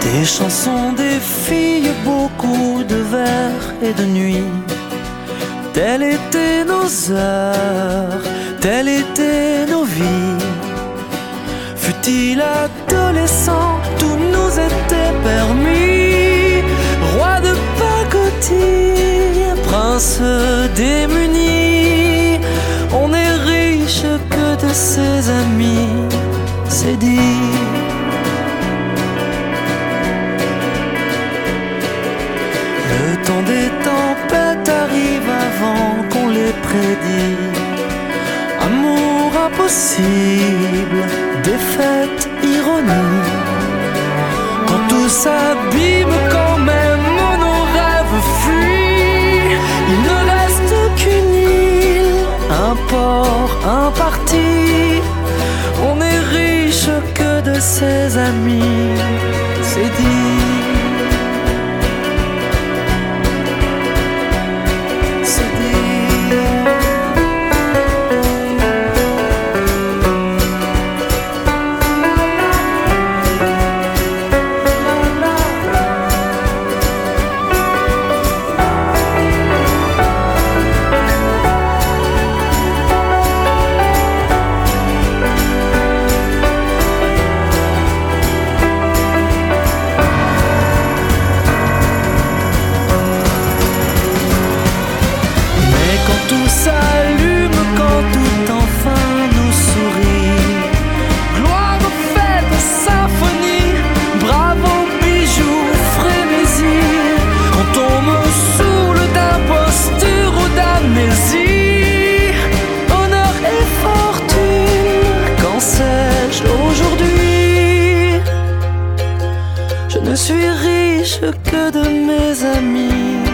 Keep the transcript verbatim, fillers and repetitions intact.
Des chansons, des filles, beaucoup de vers et de nuits. Telles étaient nos heures, telles étaient nos vies. Fut-il adolescent, tout nous était permis. Roi de pacotille, prince démuni, on n'est riche que de ses amis, c'est dit. Le temps des tempêtes arrive avant qu'on les prédit. Amour impossible, défaite, ironie. Quand tout s'abîme, quand même nos rêves fuient, il ne reste qu'une île, un port, un parti. On n'est riche que de ses amis, c'est dit. Tout s'allume quand tout enfin nous sourit. Gloire aux fêtes, symphonie, bravo, bijoux, frénésie. Quand on me saoule d'imposture ou d'amnésie, honneur et fortune, qu'en sais-je aujourd'hui? Je ne suis riche que de mes amis.